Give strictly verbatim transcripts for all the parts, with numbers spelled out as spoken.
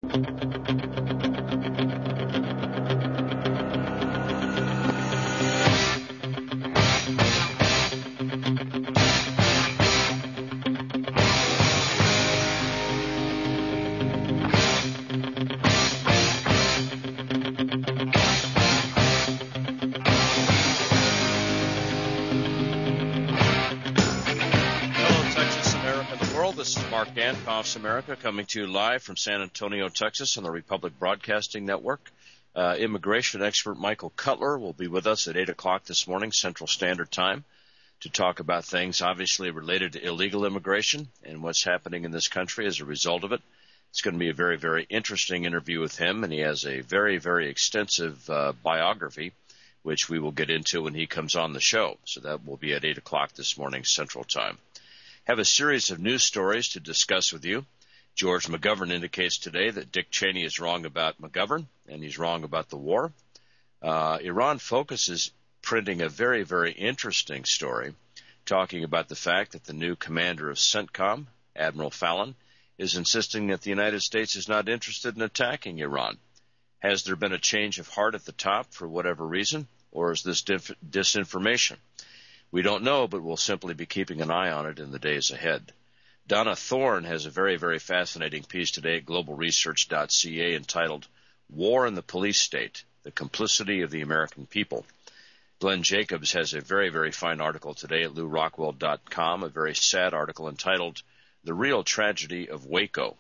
Dankoff's America, coming to you live from San Antonio, Texas, on the Republic Broadcasting Network. Uh, immigration expert Michael Cutler will be with us at eight o'clock this morning, Central Standard Time, to talk about things obviously related to illegal immigration and what's happening in this country as a result of it. It's going to be a very, very interesting interview with him, and he has a very, very extensive uh, biography, which we will get into when he comes on the show. So that will be at eight o'clock this morning, Central Time. Have a series of news stories to discuss with you. George McGovern indicates today that Dick Cheney is wrong about McGovern, and he's wrong about the war. Uh, Iran Focus is printing a very, very interesting story, talking about the fact that the new commander of CENTCOM, Admiral Fallon, is insisting that the United States is not interested in attacking Iran. Has there been a change of heart at the top for whatever reason, or is this dif- disinformation? We don't know, but we'll simply be keeping an eye on it in the days ahead. Donna Thorne has a very, very fascinating piece today at global research dot c a entitled War in the Police State, the Complicity of the American People. Glenn Jacobs has a very, very fine article today at lou rockwell dot com, a very sad article entitled The Real Tragedy of Waco.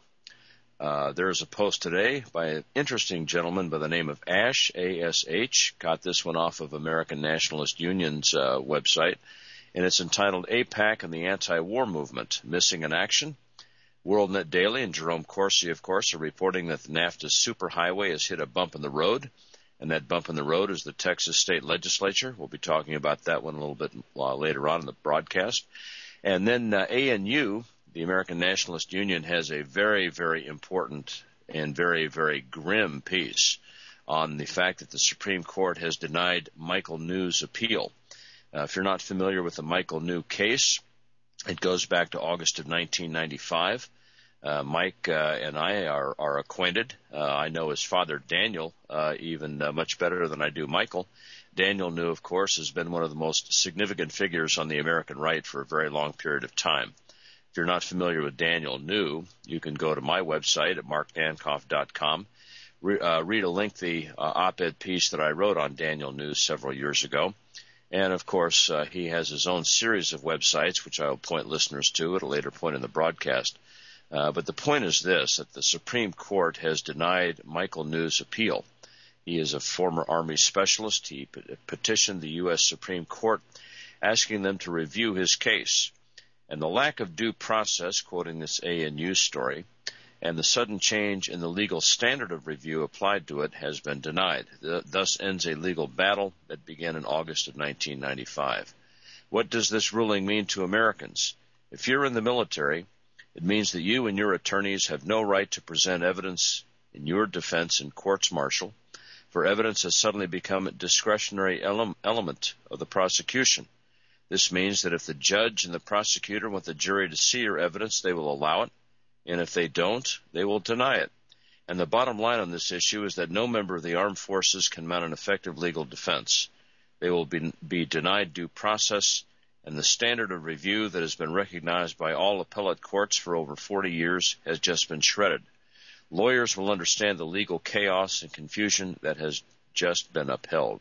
Uh, there is a post today by an interesting gentleman by the name of Ash, A S H. Got this one off of American Nationalist Union's uh, website, and it's entitled AIPAC and the Anti-War Movement, Missing in Action. WorldNet Daily and Jerome Corsi, of course, are reporting that the NAFTA superhighway has hit a bump in the road, and that bump in the road is the Texas State Legislature. We'll be talking about that one a little bit uh, later on in the broadcast. And then uh, A N U, the American Nationalist Union, has a very, very important and very, very grim piece on the fact that the Supreme Court has denied Michael New's appeal. Uh, if you're not familiar with the Michael New case, it goes back to August of nineteen ninety-five. Uh, Mike uh, and I are, are acquainted. Uh, I know his father, Daniel, uh, even uh, much better than I do Michael. Daniel New, of course, has been one of the most significant figures on the American right for a very long period of time. If you're not familiar with Daniel New, you can go to my website at mark dankoff dot com, re, uh, read a lengthy uh, op-ed piece that I wrote on Daniel New several years ago. And, of course, uh, he has his own series of websites, which I will point listeners to at a later point in the broadcast. Uh, but the point is this, that the Supreme Court has denied Michael New's appeal. He is a former Army specialist. He petitioned the U S Supreme Court asking them to review his case. And the lack of due process, quoting this A N U story, and the sudden change in the legal standard of review applied to it has been denied. Thus ends a legal battle that began in August of nineteen ninety-five. What does this ruling mean to Americans? If you're in the military, it means that you and your attorneys have no right to present evidence in your defense in courts martial, for evidence has suddenly become a discretionary ele- element of the prosecution. This means that if the judge and the prosecutor want the jury to see your evidence, they will allow it, and if they don't, they will deny it. And the bottom line on this issue is that no member of the armed forces can mount an effective legal defense. They will be, be denied due process, and the standard of review that has been recognized by all appellate courts for over forty years has just been shredded. Lawyers will understand the legal chaos and confusion that has just been upheld.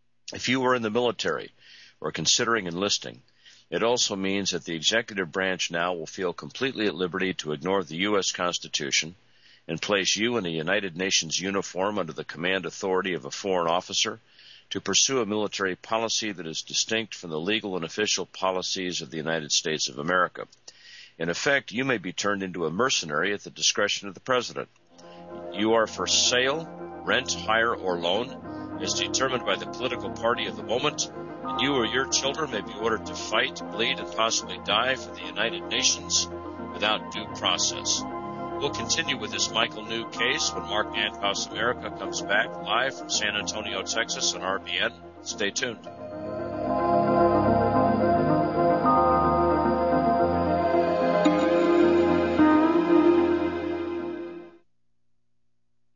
If you were in the military or considering enlisting, it also means that the executive branch now will feel completely at liberty to ignore the U S Constitution and place you in a United Nations uniform under the command authority of a foreign officer to pursue a military policy that is distinct from the legal and official policies of the United States of America. In effect, you may be turned into a mercenary at the discretion of the president. You are for sale, rent, hire, or loan, as determined by the political party of the moment, and you or your children may be ordered to fight, bleed, and possibly die for the United Nations without due process. We'll continue with this Michael New case when Mark Dankoff's America comes back live from San Antonio, Texas on R B N. Stay tuned.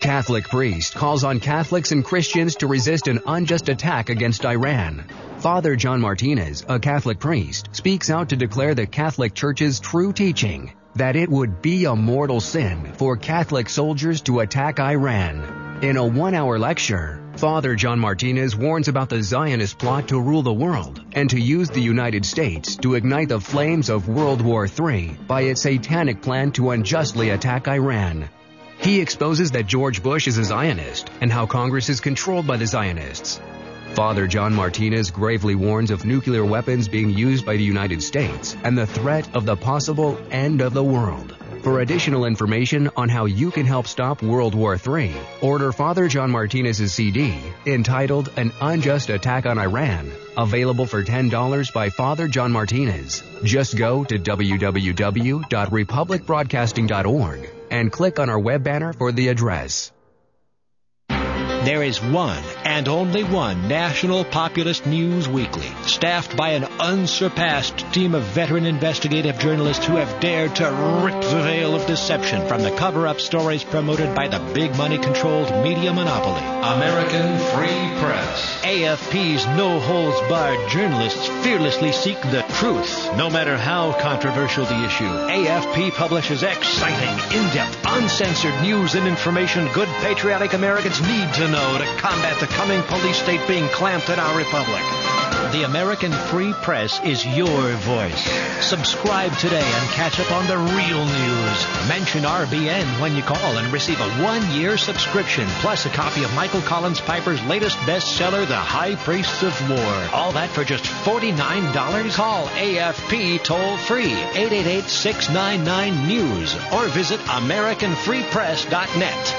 Catholic priest calls on Catholics and Christians to resist an unjust attack against Iran. Father John Martinez, a Catholic priest, speaks out to declare the Catholic Church's true teaching that it would be a mortal sin for Catholic soldiers to attack Iran. In a one-hour lecture, Father John Martinez warns about the Zionist plot to rule the world and to use the United States to ignite the flames of World War Three by its satanic plan to unjustly attack Iran. He exposes that George Bush is a Zionist and how Congress is controlled by the Zionists. Father John Martinez gravely warns of nuclear weapons being used by the United States and the threat of the possible end of the world. For additional information on how you can help stop World War Three, order Father John Martinez's C D entitled An Unjust Attack on Iran, available for ten dollars by Father John Martinez. Just go to w w w dot republic broadcasting dot org and click on our web banner for the address. There is one and only one national populist news weekly, staffed by an unsurpassed team of veteran investigative journalists who have dared to rip the veil of deception from the cover-up stories promoted by the big money-controlled media monopoly. American Free Press. A F P's no-holds-barred journalists fearlessly seek the truth, no matter how controversial the issue. A F P publishes exciting, in-depth, uncensored news and information good patriotic Americans need to know to combat the coming police state being clamped in our republic. The American Free Press is your voice. Subscribe today and catch up on the real news. Mention R B N when you call and receive a one-year subscription, plus a copy of Michael Collins Piper's latest bestseller, The High Priests of War. All that for just forty-nine dollars. Call A F P toll-free, eight eight eight, six nine nine, news, or visit american free press dot net.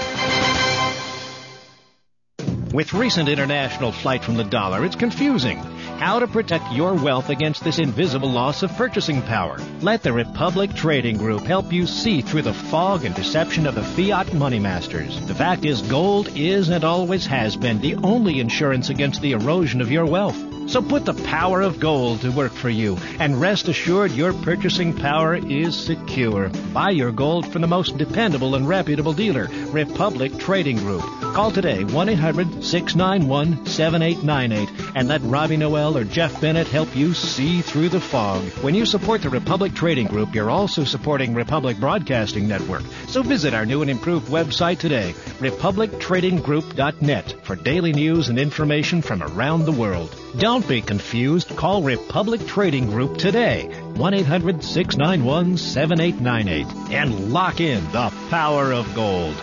With recent international flight from the dollar, it's confusing. How to protect your wealth against this invisible loss of purchasing power. Let the Republic Trading Group help you see through the fog and deception of the fiat money masters. The fact is, gold is and always has been the only insurance against the erosion of your wealth. So put the power of gold to work for you, and rest assured your purchasing power is secure. Buy your gold from the most dependable and reputable dealer, Republic Trading Group. Call today, one eight hundred, six nine one, seven eight nine eight, and let Robbie Noel or Jeff Bennett help you see through the fog. When you support the Republic Trading Group, you're also supporting Republic Broadcasting Network. So visit our new and improved website today, republic trading group dot net, for daily news and information from around the world. Don't be confused. Call Republic Trading Group today, one eight hundred, six nine one, seven eight nine eight, and lock in the power of gold.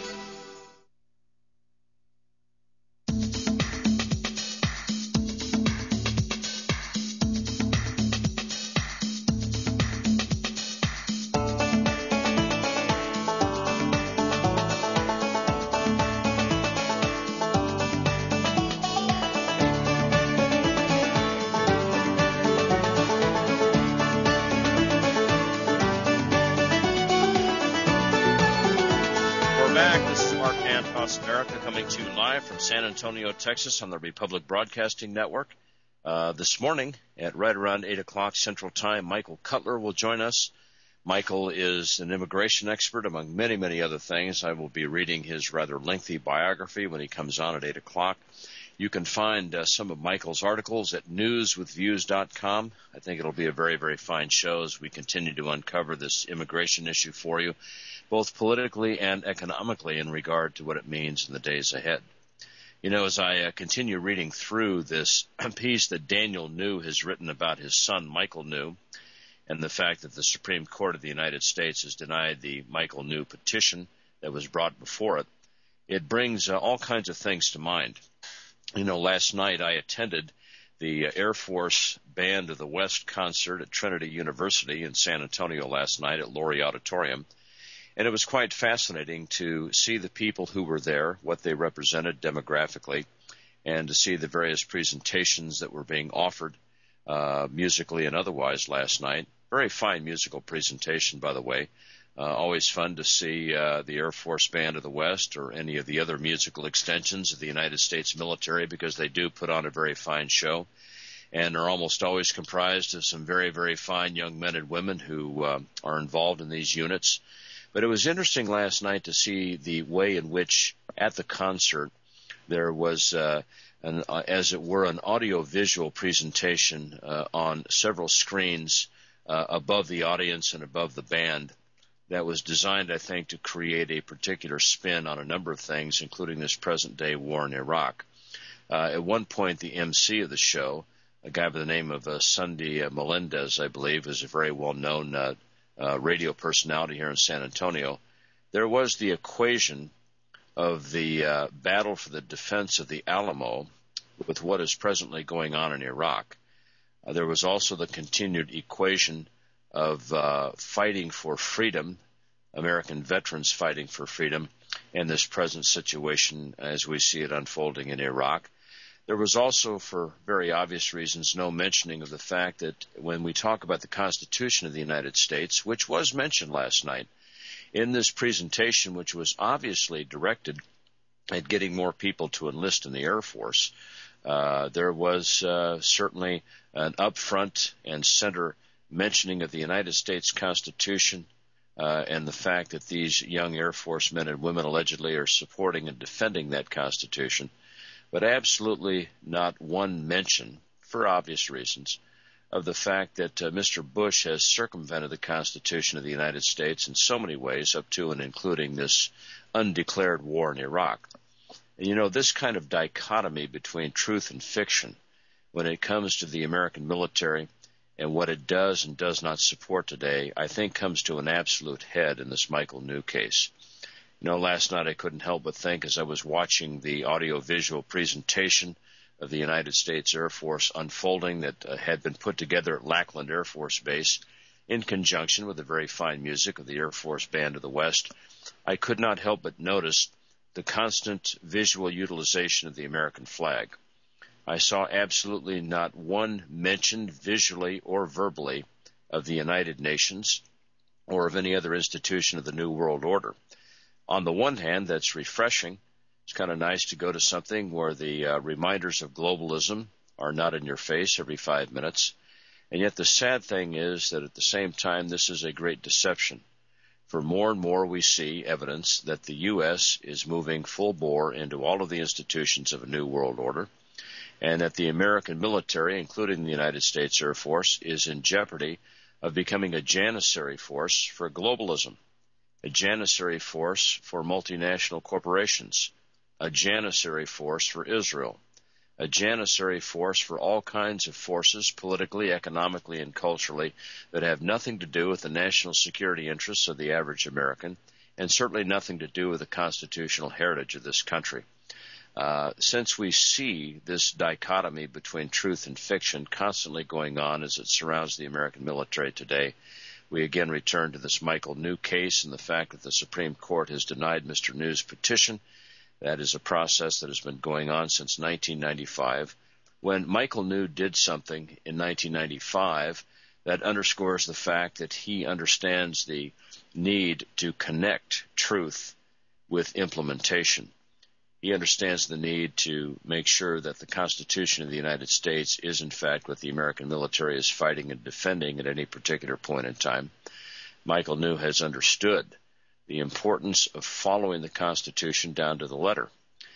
San Antonio, Texas, on the Republic Broadcasting Network. Uh, this morning at right around eight o'clock Central Time, Michael Cutler will join us. Michael is an immigration expert, among many, many other things. I will be reading his rather lengthy biography when he comes on at eight o'clock. You can find uh, some of Michael's articles at news with views dot com. I think it'll be a very, very fine show as we continue to uncover this immigration issue for you, both politically and economically, in regard to what it means in the days ahead. You know, as I uh, continue reading through this piece that Daniel New has written about his son, Michael New, and the fact that the Supreme Court of the United States has denied the Michael New petition that was brought before it, it brings uh, all kinds of things to mind. You know, last night I attended the uh, Air Force Band of the West concert at Trinity University in San Antonio last night at Laurie Auditorium. And it was quite fascinating to see the people who were there, what they represented demographically, and to see the various presentations that were being offered uh, musically and otherwise last night. Very fine musical presentation, by the way. Uh, always fun to see uh, the Air Force Band of the West or any of the other musical extensions of the United States military, because they do put on a very fine show and are almost always comprised of some very, very fine young men and women who uh, are involved in these units. But it was interesting last night to see the way in which, at the concert, there was, uh, an, uh, as it were, an audio-visual presentation uh, on several screens uh, above the audience and above the band that was designed, I think, to create a particular spin on a number of things, including this present-day war in Iraq. Uh, at one point, the M C of the show, a guy by the name of uh, Sunday uh, Melendez, I believe, is a very well-known uh, uh, radio personality here in San Antonio. There was the equation of the uh, battle for the defense of the Alamo with what is presently going on in Iraq. Uh, there was also the continued equation of uh, fighting for freedom, American veterans fighting for freedom, and this present situation as we see it unfolding in Iraq. There was also, for very obvious reasons, no mentioning of the fact that when we talk about the Constitution of the United States, which was mentioned last night, in this presentation, which was obviously directed at getting more people to enlist in the Air Force, uh, there was uh, certainly an upfront and center mentioning of the United States Constitution uh, and the fact that these young Air Force men and women allegedly are supporting and defending that Constitution, but absolutely not one mention, for obvious reasons, of the fact that uh, Mister Bush has circumvented the Constitution of the United States in so many ways, up to and including this undeclared war in Iraq. And, you know, this kind of dichotomy between truth and fiction when it comes to the American military and what it does and does not support today, I think comes to an absolute head in this Michael New case. You know, last night I couldn't help but think as I was watching the audio-visual presentation of the United States Air Force unfolding that uh, had been put together at Lackland Air Force Base in conjunction with the very fine music of the Air Force Band of the West, I could not help but notice the constant visual utilization of the American flag. I saw absolutely not one mention visually or verbally of the United Nations or of any other institution of the New World Order. On the one hand, that's refreshing. It's kind of nice to go to something where the uh, reminders of globalism are not in your face every five minutes. And yet the sad thing is that at the same time, this is a great deception. For more and more we see evidence that the U S is moving full bore into all of the institutions of a new world order, and that the American military, including the United States Air Force, is in jeopardy of becoming a janissary force for globalism, a janissary force for multinational corporations, a janissary force for Israel, a janissary force for all kinds of forces, politically, economically, and culturally, that have nothing to do with the national security interests of the average American, and certainly nothing to do with the constitutional heritage of this country. Uh, since we see this dichotomy between truth and fiction constantly going on as it surrounds the American military today, we again return to this Michael New case and the fact that the Supreme Court has denied Mister New's petition. That is a process that has been going on since nineteen ninety-five. When Michael New did something in nineteen ninety-five, that underscores the fact that he understands the need to connect truth with implementation. He understands the need to make sure that the Constitution of the United States is, in fact, what the American military is fighting and defending at any particular point in time. Michael New has understood the importance of following the Constitution down to the letter.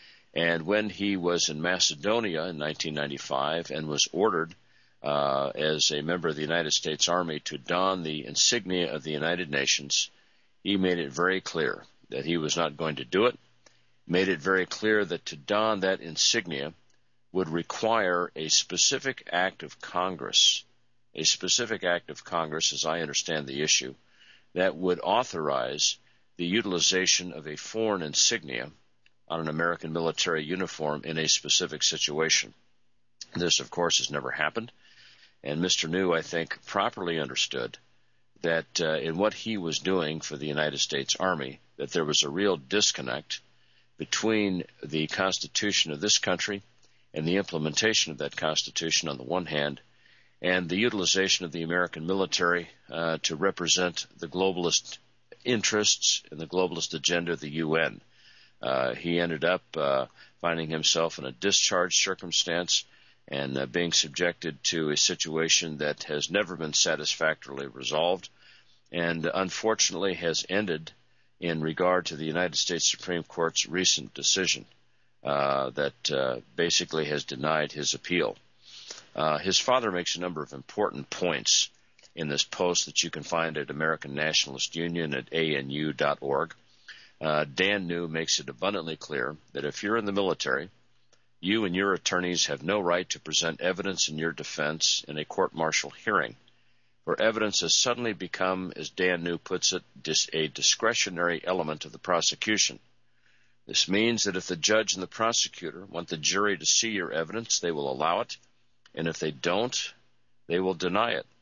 And when he was in Macedonia in nineteen ninety-five and was ordered uh, as a member of the United States Army to don the insignia of the United Nations, he made it very clear that he was not going to do it, made it very clear that to don that insignia would require a specific act of Congress, a specific act of Congress, as I understand the issue, that would authorize the utilization of a foreign insignia on an American military uniform in a specific situation. This, of course, has never happened, and Mister New, I think, properly understood that uh, in what he was doing for the United States Army, that there was a real disconnect between the Constitution of this country and the implementation of that Constitution on the one hand, and the utilization of the American military uh, to represent the globalist interests and the globalist agenda of the U N. Uh, he ended up uh, finding himself in a discharge circumstance and uh, being subjected to a situation that has never been satisfactorily resolved and unfortunately has ended in regard to the United States Supreme Court's recent decision uh, that uh, basically has denied his appeal. Uh, his father makes a number of important points in this post that you can find at American Nationalist Union at A N U dot org. Uh, Dan New makes it abundantly clear that if you're in the military, you and your attorneys have no right to present evidence in your defense in a court-martial hearing, where evidence has suddenly become, as Dan New puts it, dis- a discretionary element of the prosecution. This means that if the judge and the prosecutor want the jury to see your evidence, they will allow it, and if they don't, they will deny it.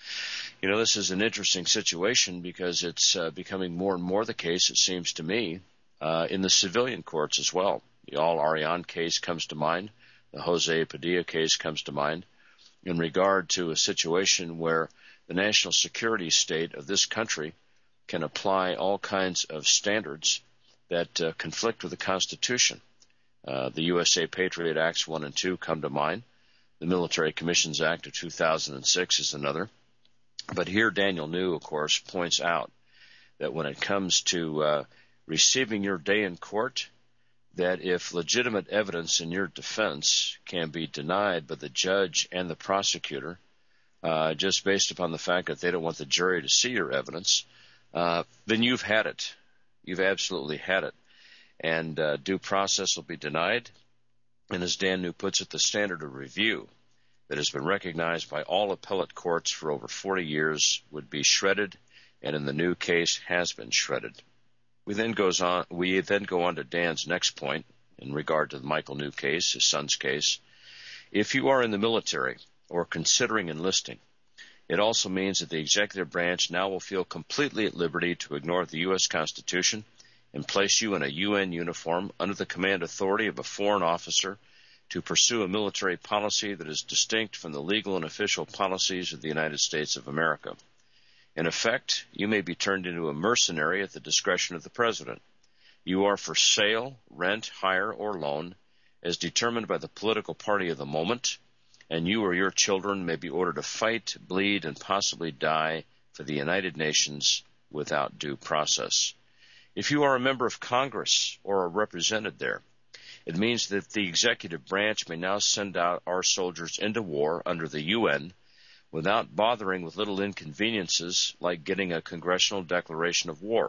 You know, this is an interesting situation because it's uh, becoming more and more the case, it seems to me, uh, in the civilian courts as well. The Al-Arian case comes to mind. The Jose Padilla case comes to mind in regard to a situation where the national security state of this country can apply all kinds of standards that uh, conflict with the Constitution. Uh, the U S A Patriot Acts one and two come to mind. The Military Commissions Act of two thousand six is another. But here Daniel New, of course, points out that when it comes to uh, receiving your day in court, that if legitimate evidence in your defense can be denied by the judge and the prosecutor, uh, just based upon the fact that they don't want the jury to see your evidence, uh, then you've had it. You've absolutely had it. And uh, due process will be denied. And as Dan New puts it, the standard of review that has been recognized by all appellate courts for over forty years would be shredded, and in the New case has been shredded. We then goes on. We then go on to Dan's next point in regard to the Michael New case, his son's case. If you are in the military or considering enlisting, it also means that the executive branch now will feel completely at liberty to ignore the U S Constitution and place you in a U N uniform under the command authority of a foreign officer to pursue a military policy that is distinct from the legal and official policies of the United States of America. In effect, you may be turned into a mercenary at the discretion of the president. You are for sale, rent, hire, or loan, as determined by the political party of the moment, and you or your children may be ordered to fight, bleed, and possibly die for the United Nations without due process. If you are a member of Congress or are represented there, it means that the executive branch may now send out our soldiers into war under the U N without bothering with little inconveniences like getting a congressional declaration of war.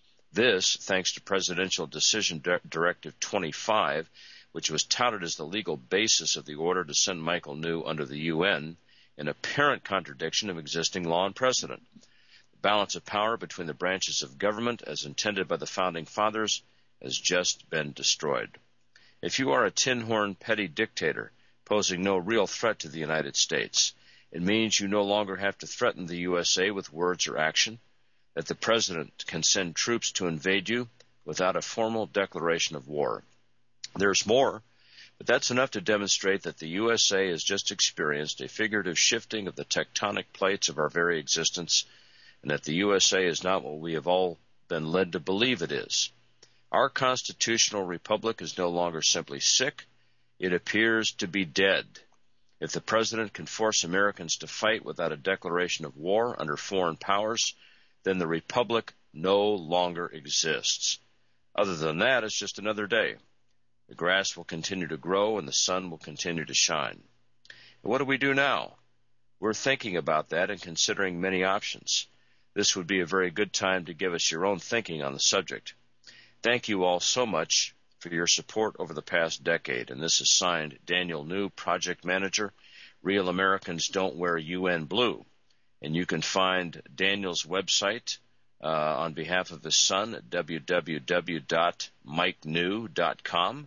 This, thanks to Presidential Decision Directive twenty-five, which was touted as the legal basis of the order to send Michael New under the U N, in apparent contradiction of existing law and precedent. The balance of power between the branches of government, as intended by the Founding Fathers, has just been destroyed. If you are a tin-horn petty dictator posing no real threat to the United States, it means you no longer have to threaten the U S A with words or action, that the president can send troops to invade you without a formal declaration of war. There's more, but that's enough to demonstrate that the U S A has just experienced a figurative shifting of the tectonic plates of our very existence, and that the U S A is not what we have all been led to believe it is. Our constitutional republic is no longer simply sick, it appears to be dead. If the president can force Americans to fight without a declaration of war under foreign powers, then the republic no longer exists. Other than that, it's just another day. The grass will continue to grow and the sun will continue to shine. And what do we do now? We're thinking about that and considering many options. This would be a very good time to give us your own thinking on the subject. Thank you all so much for your support over the past decade. And this is signed Daniel New, Project Manager, Real Americans Don't Wear U N Blue. And you can find Daniel's website uh, on behalf of his son at w w w dot mike new dot com.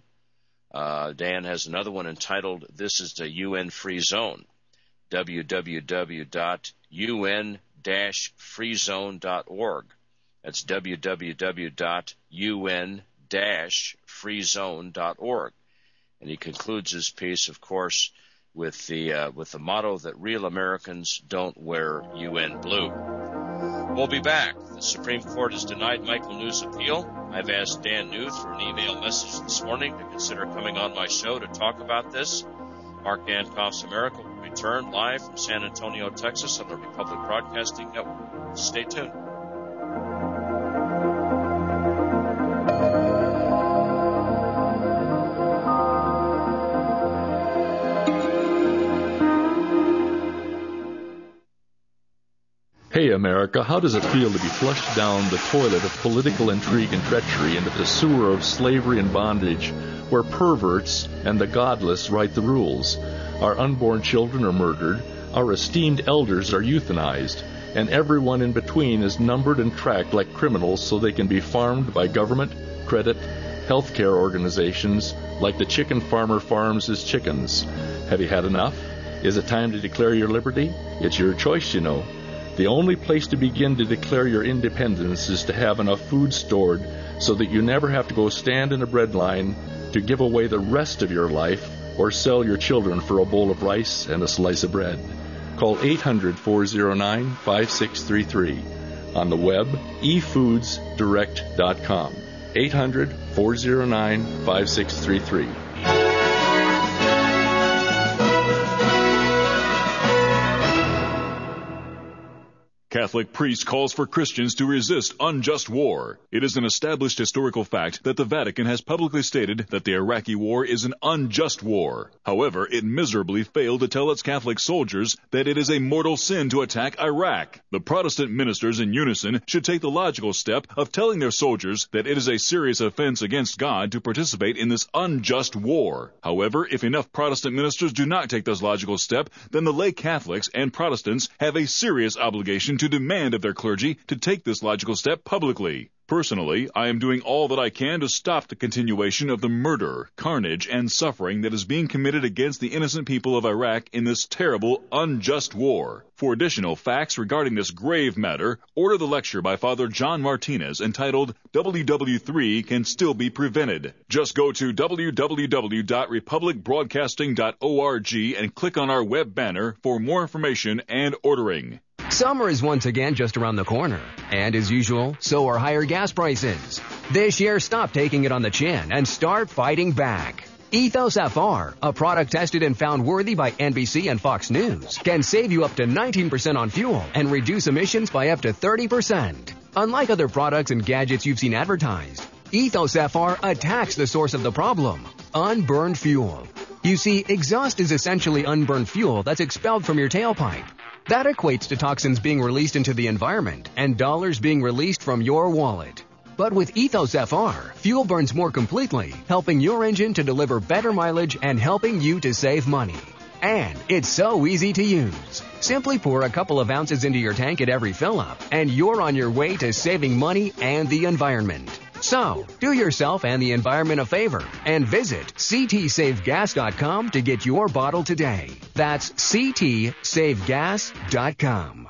Uh, Dan has another one entitled This is the U N Free Zone, w w w dot u n dash free zone dot org. That's w w w dot u n dash free zone dot org. And he concludes his piece, of course, with the uh, with the motto that real Americans don't wear U N blue. We'll be back. The Supreme Court has denied Michael New's appeal. I've asked Dan New through an email message this morning to consider coming on my show to talk about this. Mark Dankoff's America will return live from San Antonio, Texas on the Republic Broadcasting Network. Stay tuned. Say, America, how does it feel to be flushed down the toilet of political intrigue and treachery into the sewer of slavery and bondage, where perverts and the godless write the rules? Our unborn children are murdered, our esteemed elders are euthanized, and everyone in between is numbered and tracked like criminals so they can be farmed by government, credit, healthcare organizations like the chicken farmer farms his chickens. Have you had enough? Is it time to declare your liberty? It's your choice, you know. The only place to begin to declare your independence is to have enough food stored so that you never have to go stand in a bread line to give away the rest of your life or sell your children for a bowl of rice and a slice of bread. Call eight hundred, four oh nine, five six three three. On the web, e foods direct dot com. eight hundred, four oh nine, five six three three. Catholic priest calls for Christians to resist unjust war. It is an established historical fact that the Vatican has publicly stated that the Iraqi war is an unjust war. However, it miserably failed to tell its Catholic soldiers that it is a mortal sin to attack Iraq. The Protestant ministers in unison should take the logical step of telling their soldiers that it is a serious offense against God to participate in this unjust war. However, if enough Protestant ministers do not take this logical step, then the lay Catholics and Protestants have a serious obligation to demand of their clergy to take this logical step publicly. Personally, I am doing all that I can to stop the continuation of the murder, carnage, and suffering that is being committed against the innocent people of Iraq in this terrible, unjust war. For additional facts regarding this grave matter, order the lecture by Father John Martinez entitled W W three Can Still Be Prevented. Just go to w w w dot republic broadcasting dot org and click on our web banner for more information and ordering. Summer is once again just around the corner. And as usual, so are higher gas prices. This year, stop taking it on the chin and start fighting back. Ethos F R, a product tested and found worthy by N B C and Fox News, can save you up to nineteen percent on fuel and reduce emissions by up to thirty percent. Unlike other products and gadgets you've seen advertised, Ethos F R attacks the source of the problem, unburned fuel. You see, exhaust is essentially unburned fuel that's expelled from your tailpipe. That equates to toxins being released into the environment and dollars being released from your wallet. But with Ethos F R, fuel burns more completely, helping your engine to deliver better mileage and helping you to save money. And it's so easy to use. Simply pour a couple of ounces into your tank at every fill-up, and you're on your way to saving money and the environment. So, do yourself and the environment a favor and visit c t save gas dot com to get your bottle today. That's c t save gas dot com.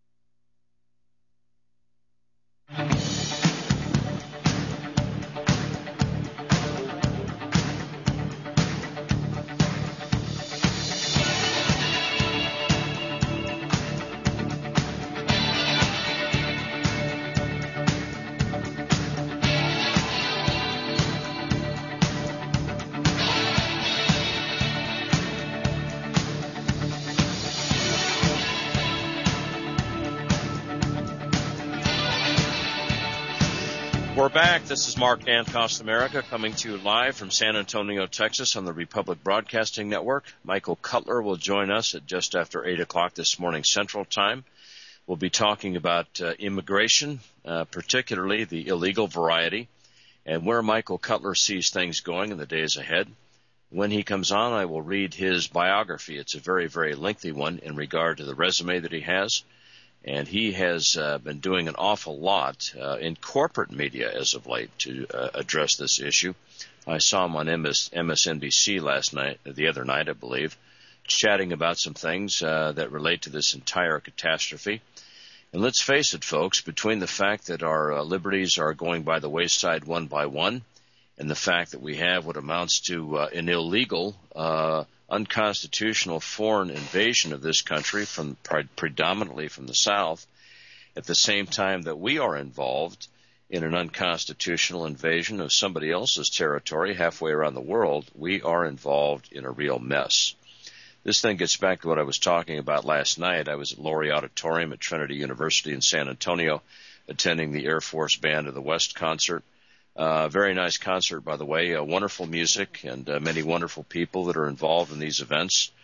We're back. This is Mark Dancost America coming to you live from San Antonio, Texas on the Republic Broadcasting Network. Michael Cutler will join us at just after eight o'clock this morning Central Time. We'll be talking about uh, immigration, uh, particularly the illegal variety, and where Michael Cutler sees things going in the days ahead. When he comes on, I will read his biography. It's a very, very lengthy one in regard to the resume that he has. And he has uh, been doing an awful lot uh, in corporate media as of late to uh, address this issue. I saw him on M S N B C last night, the other night, I believe, chatting about some things uh, that relate to this entire catastrophe. And let's face it, folks, between the fact that our uh, liberties are going by the wayside one by one and the fact that we have what amounts to uh, an illegal uh unconstitutional foreign invasion of this country from pre- predominantly from the South, at the same time that we are involved in an unconstitutional invasion of somebody else's territory halfway around the world, we are involved in a real mess. This thing gets back to what I was talking about last night. I was at Laurie Auditorium at Trinity University in San Antonio attending the Air Force Band of the West concert. Uh, very nice concert, by the way. Uh, wonderful music and uh, many wonderful people that are involved in these events.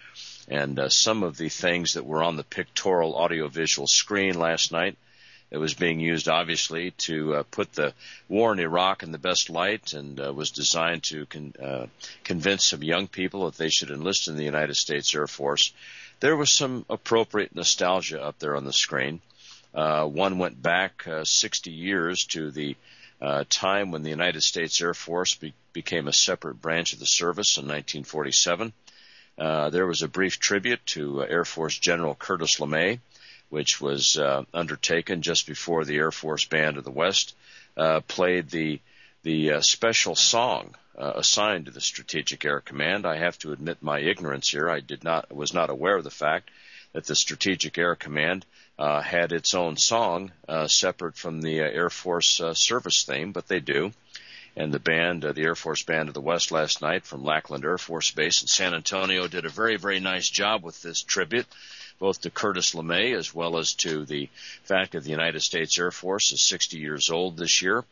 And uh, some of the things that were on the pictorial audiovisual screen last night, it was being used, obviously, to uh, put the war in Iraq in the best light, and uh, was designed to con- uh, convince some young people that they should enlist in the United States Air Force. There was some appropriate nostalgia up there on the screen. Uh, one went back uh, sixty years to the uh, time when the United States Air Force be- became a separate branch of the service in nineteen forty-seven. Uh, there was a brief tribute to uh, Air Force General Curtis LeMay, which was uh, undertaken just before the Air Force Band of the West uh, played the the uh, special song uh, assigned to the Strategic Air Command. I have to admit my ignorance here. I did not was not aware of the fact that the Strategic Air Command uh, had its own song uh, separate from the uh, Air Force uh, service theme, but they do. And the band, uh, the Air Force Band of the West last night from Lackland Air Force Base in San Antonio did a very, very nice job with this tribute, both to Curtis LeMay as well as to the fact that the United States Air Force is sixty years old this year,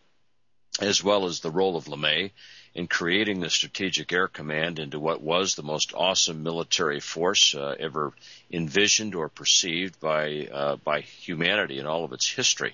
as well as the role of LeMay in creating the Strategic Air Command into what was the most awesome military force uh, ever envisioned or perceived by uh, by humanity in all of its history.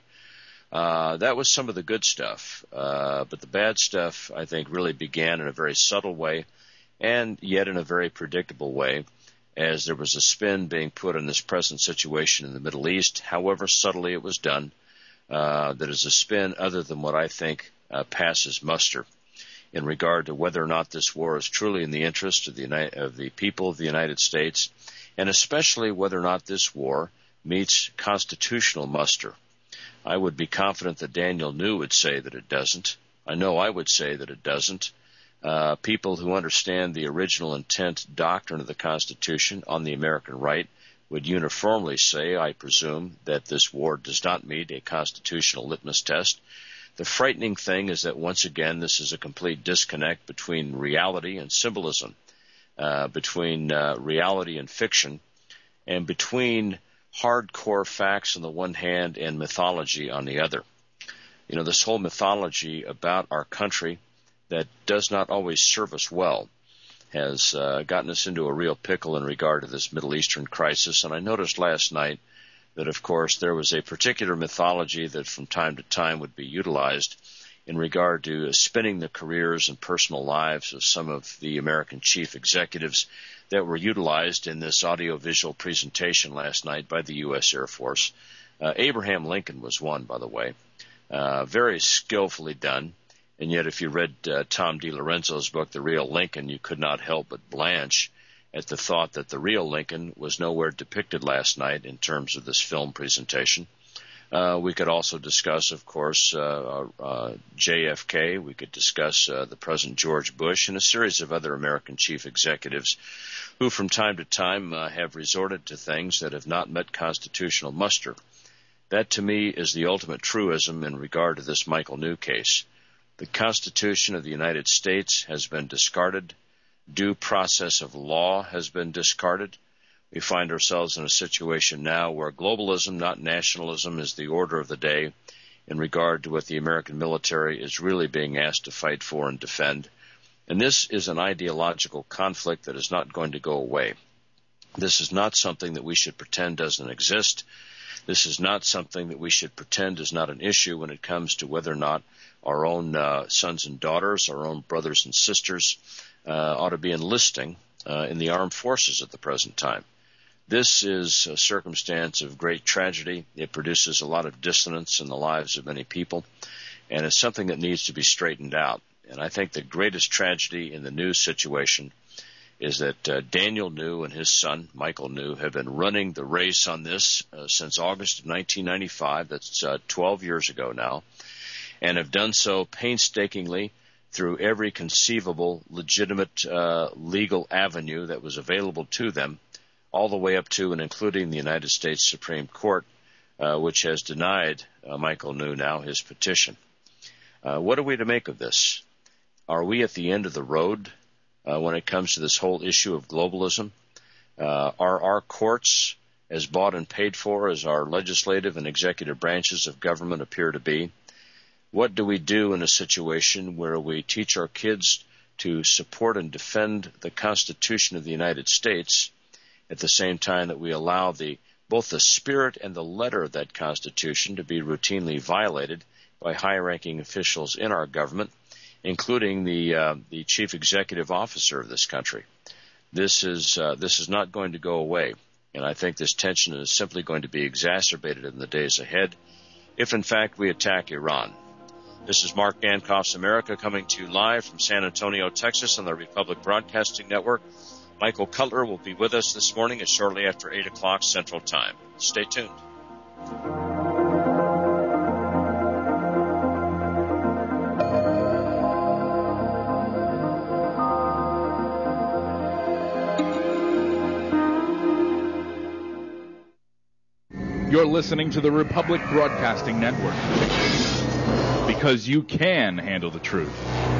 Uh, that was some of the good stuff, uh, but the bad stuff, I think, really began in a very subtle way and yet in a very predictable way, as there was a spin being put on this present situation in the Middle East, however subtly it was done, uh, that is a spin other than what I think uh, passes muster in regard to whether or not this war is truly in the interest of the, United, of the people of the United States, and especially whether or not this war meets constitutional muster. I would be confident that Daniel New would say that it doesn't. I know I would say that it doesn't. Uh, people who understand the original intent doctrine of the Constitution on the American right would uniformly say, I presume, that this war does not meet a constitutional litmus test. The frightening thing is that, once again, this is a complete disconnect between reality and symbolism, uh, between uh, reality and fiction, and between hardcore facts on the one hand and mythology on the other. You know, this whole mythology about our country that does not always serve us well has uh, gotten us into a real pickle in regard to this Middle Eastern crisis. And I noticed last night that, of course, there was a particular mythology that from time to time would be utilized in regard to spinning the careers and personal lives of some of the American chief executives that were utilized in this audiovisual presentation last night by the U S Air Force. Uh, Abraham Lincoln was one, by the way. Uh, very skillfully done. And yet if you read uh, Tom DiLorenzo's book, The Real Lincoln, you could not help but blanch at the thought that the real Lincoln was nowhere depicted last night in terms of this film presentation. Uh, we could also discuss, of course, uh, uh, J F K. We could discuss uh, the President George Bush and a series of other American chief executives who from time to time uh, have resorted to things that have not met constitutional muster. That, to me, is the ultimate truism in regard to this Michael New case. The Constitution of the United States has been discarded. Due process of law has been discarded. We find ourselves in a situation now where globalism, not nationalism, is the order of the day in regard to what the American military is really being asked to fight for and defend. And this is an ideological conflict that is not going to go away. This is not something that we should pretend doesn't exist. This is not something that we should pretend is not an issue when it comes to whether or not our own uh, sons and daughters, our own brothers and sisters uh, ought to be enlisting uh, in the armed forces at the present time. This is a circumstance of great tragedy. It produces a lot of dissonance in the lives of many people, and it's something that needs to be straightened out. And I think the greatest tragedy in the New situation is that uh, Daniel New and his son, Michael New, have been running the race on this uh, since August of nineteen ninety-five. That's uh, twelve years ago now, and have done so painstakingly through every conceivable legitimate uh, legal avenue that was available to them, all the way up to and including the United States Supreme Court, uh, which has denied uh, Michael New now his petition. Uh, what are we to make of this? Are we at the end of the road uh, when it comes to this whole issue of globalism? Uh, are our courts as bought and paid for as our legislative and executive branches of government appear to be? What do we do in a situation where we teach our kids to support and defend the Constitution of the United States, at the same time that we allow the both the spirit and the letter of that Constitution to be routinely violated by high-ranking officials in our government, including the uh, the chief executive officer of this country. This is uh, this is not going to go away, and I think this tension is simply going to be exacerbated in the days ahead if, in fact, we attack Iran. This is Mark Dankoff's America coming to you live from San Antonio, Texas on the Republic Broadcasting Network. Michael Cutler will be with us this morning at shortly after eight o'clock Central Time. Stay tuned. You're listening to the Republic Broadcasting Network, because you can handle the truth.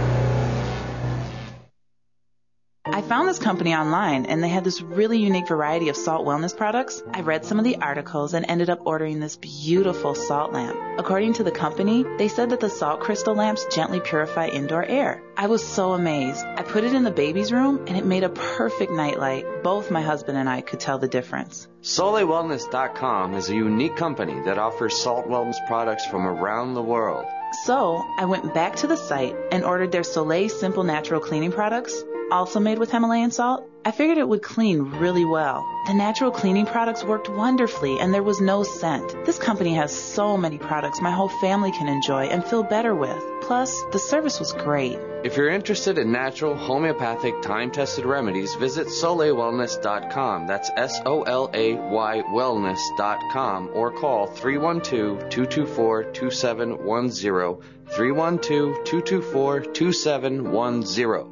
I found this company online, and they had this really unique variety of salt wellness products. I read some of the articles and ended up ordering this beautiful salt lamp. According to the company, they said that the salt crystal lamps gently purify indoor air. I was so amazed. I put it in the baby's room, and it made a perfect nightlight. Both my husband and I could tell the difference. Soleil Wellness dot com is a unique company that offers salt wellness products from around the world. So I went back to the site and ordered their Soleil Simple Natural Cleaning products, also made with Himalayan salt. I figured it would clean really well. The natural cleaning products worked wonderfully, and there was no scent. This company has so many products my whole family can enjoy and feel better with. Plus, the service was great. If you're interested in natural, homeopathic, time-tested remedies, visit Soleil Wellness dot com. That's S O L A Y Wellness dot com, or call three one two, two two four, two seven one zero, three one two, two two four, two seven one zero.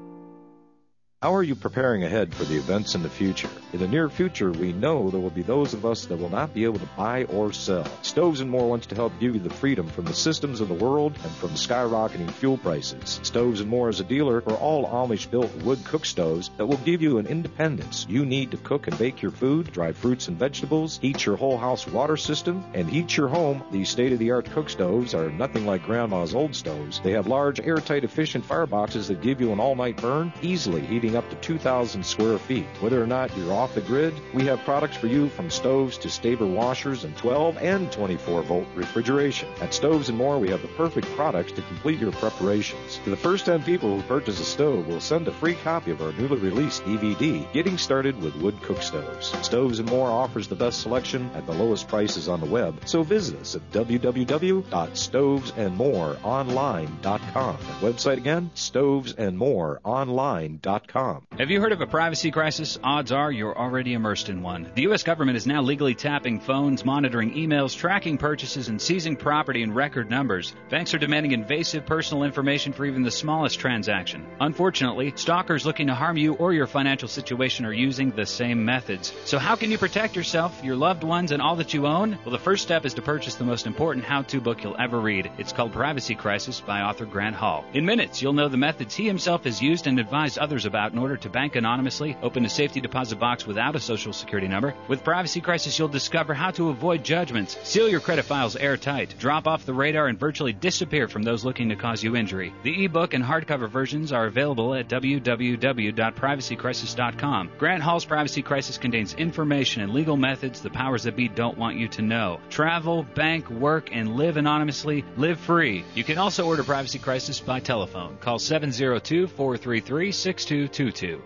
How are you preparing ahead for the events in the future? In the near future, we know there will be those of us that will not be able to buy or sell. Stoves and More wants to help give you the freedom from the systems of the world and from skyrocketing fuel prices. Stoves and More is a dealer for all Amish-built wood cook stoves that will give you an independence you need to cook and bake your food, dry fruits and vegetables, heat your whole house water system, and heat your home. These state-of-the-art cook stoves are nothing like Grandma's old stoves. They have large, airtight, efficient fireboxes that give you an all-night burn, easily heating up to two thousand square feet. Whether or not you're off the grid, we have products for you from stoves to Staber washers and twelve and twenty-four volt refrigeration. At Stoves and More, we have the perfect products to complete your preparations. To the first ten people who purchase a stove, we'll send a free copy of our newly released D V D, Getting Started with Wood Cook Stoves. Stoves and More offers the best selection at the lowest prices on the web, so visit us at w w w dot stoves and more online dot com. That website again, stoves and more online dot com. Have you heard of a privacy crisis? Odds are you're already immersed in one. The U S government is now legally tapping phones, monitoring emails, tracking purchases, and seizing property in record numbers. Banks are demanding invasive personal information for even the smallest transaction. Unfortunately, stalkers looking to harm you or your financial situation are using the same methods. So how can you protect yourself, your loved ones, and all that you own? Well, the first step is to purchase the most important how-to book you'll ever read. It's called Privacy Crisis by author Grant Hall. In minutes, you'll know the methods he himself has used and advised others about in order to bank anonymously, open a safety deposit box without a social security number. With Privacy Crisis, you'll discover how to avoid judgments, seal your credit files airtight, drop off the radar, and virtually disappear from those looking to cause you injury. The ebook and hardcover versions are available at w w w dot privacy crisis dot com. Grant Hall's Privacy Crisis contains information and legal methods the powers that be don't want you to know. Travel, bank, work, and live anonymously. Live free. You can also order Privacy Crisis by telephone. Call seven zero two, four three three, six two two two.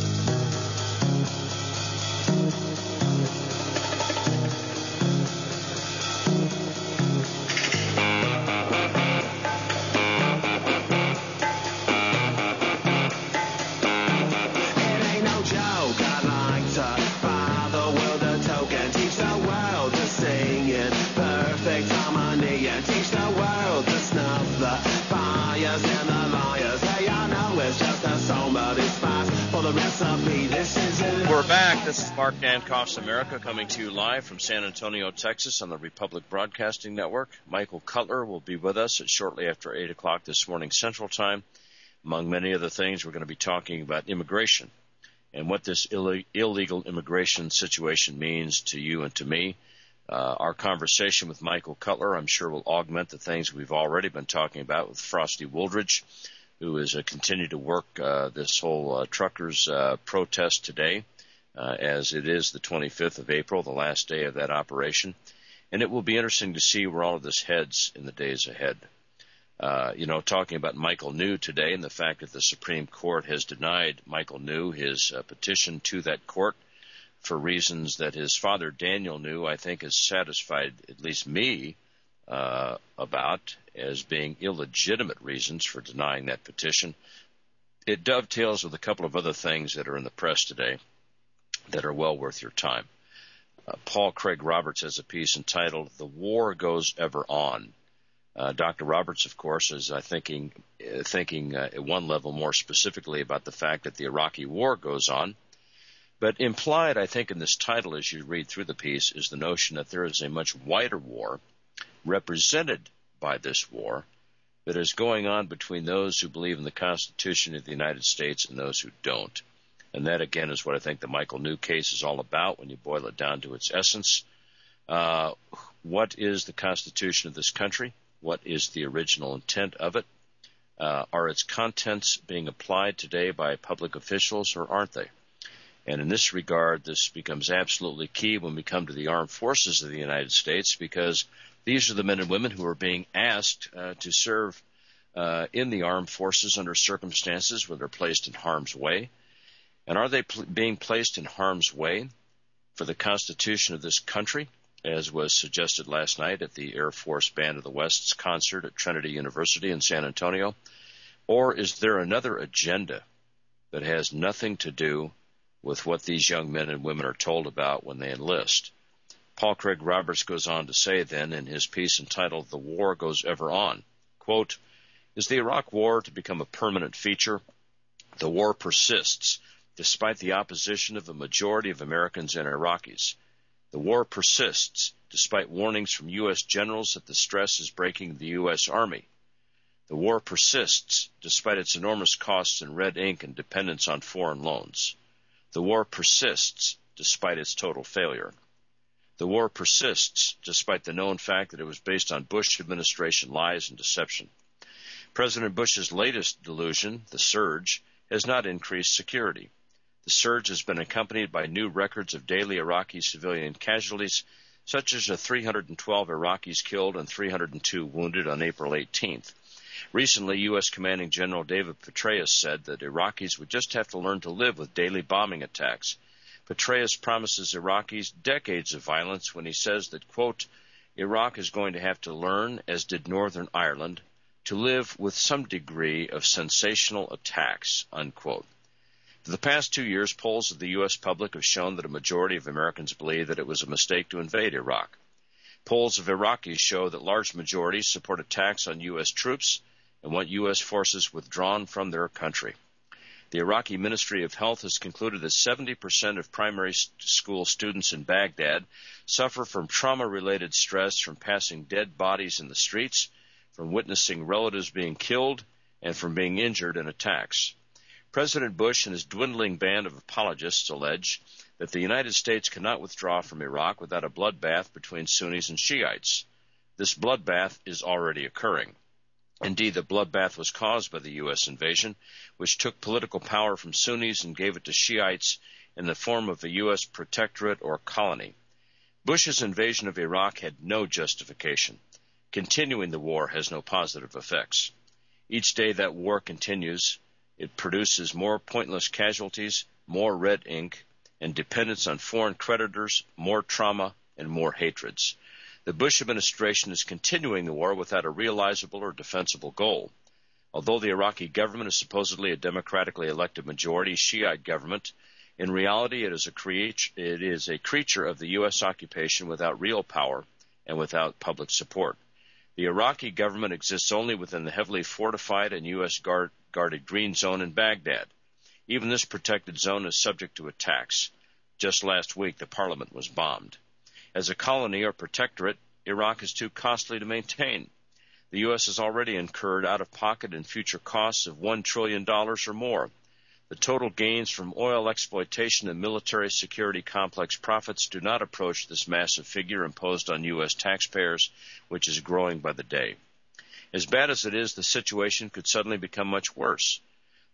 We're back. This is Mark Dankoff's America coming to you live from San Antonio, Texas on the Republic Broadcasting Network. Michael Cutler will be with us at shortly after eight o'clock this morning Central Time. Among many other things, we're going to be talking about immigration and what this Ill- illegal immigration situation means to you and to me. Uh, our conversation with Michael Cutler, I'm sure, will augment the things we've already been talking about with Frosty Wooldridge, who has uh, continued to work uh, this whole uh, truckers uh, protest today. uh, as it is the twenty-fifth of April, the last day of that operation. And it will be interesting to see where all of this heads in the days ahead. Uh, you know, talking about Michael New today and the fact that the Supreme Court has denied Michael New his uh, petition to that court for reasons that his father, Daniel New, I think has satisfied at least me uh, about as being illegitimate reasons for denying that petition. It dovetails with a couple of other things that are in the press today that are well worth your time. Uh, Paul Craig Roberts has a piece entitled "The War Goes Ever On." Uh, Doctor Roberts, of course, is uh, thinking, uh, thinking uh, at one level more specifically about the fact that the Iraqi war goes on. But implied, I think, in this title as you read through the piece is the notion that there is a much wider war represented by this war that is going on between those who believe in the Constitution of the United States and those who don't. And that, again, is what I think the Michael New case is all about when you boil it down to its essence. Uh, what is the Constitution of this country? What is the original intent of it? Uh, are its contents being applied today by public officials, or aren't they? And in this regard, this becomes absolutely key when we come to the armed forces of the United States, because these are the men and women who are being asked uh, to serve uh, in the armed forces under circumstances where they're placed in harm's way. And are they pl- being placed in harm's way for the Constitution of this country, as was suggested last night at the Air Force Band of the West's concert at Trinity University in San Antonio? Or is there another agenda that has nothing to do with what these young men and women are told about when they enlist? Paul Craig Roberts goes on to say then in his piece entitled "The War Goes Ever On," quote, "Is the Iraq War to become a permanent feature? The war persists despite the opposition of a majority of Americans and Iraqis. The war persists despite warnings from U S generals that the stress is breaking the U S Army. The war persists despite its enormous costs in red ink and dependence on foreign loans. The war persists despite its total failure. The war persists despite the known fact that it was based on Bush administration lies and deception. President Bush's latest delusion, the surge, has not increased security. The surge has been accompanied by new records of daily Iraqi civilian casualties, such as the three hundred twelve Iraqis killed and three hundred two wounded on April eighteenth. Recently, U S Commanding General David Petraeus said that Iraqis would just have to learn to live with daily bombing attacks. Petraeus promises Iraqis decades of violence when he says that, quote, "Iraq is going to have to learn, as did Northern Ireland, to live with some degree of sensational attacks," unquote. For the past two years, polls of the U S public have shown that a majority of Americans believe that it was a mistake to invade Iraq. Polls of Iraqis show that large majorities support attacks on U S troops and want U S forces withdrawn from their country. The Iraqi Ministry of Health has concluded that seventy percent of primary school students in Baghdad suffer from trauma-related stress from passing dead bodies in the streets, from witnessing relatives being killed, and from being injured in attacks. President Bush and his dwindling band of apologists allege that the United States cannot withdraw from Iraq without a bloodbath between Sunnis and Shiites. This bloodbath is already occurring. Indeed, the bloodbath was caused by the U S invasion, which took political power from Sunnis and gave it to Shiites in the form of a U S protectorate or colony. Bush's invasion of Iraq had no justification. Continuing the war has no positive effects. Each day that war continues, it produces more pointless casualties, more red ink, and dependence on foreign creditors, more trauma, and more hatreds. The Bush administration is continuing the war without a realizable or defensible goal. Although the Iraqi government is supposedly a democratically elected majority Shiite government, in reality it is a creature, it is a creature of the U S occupation without real power and without public support. The Iraqi government exists only within the heavily fortified and U S guard, guarded green zone in Baghdad. Even this protected zone is subject to attacks. Just last week, the parliament was bombed. As a colony or protectorate, Iraq is too costly to maintain. The U S has already incurred out-of-pocket and future costs of one trillion dollars or more. The total gains from oil exploitation and military security complex profits do not approach this massive figure imposed on U S taxpayers, which is growing by the day. As bad as it is, the situation could suddenly become much worse.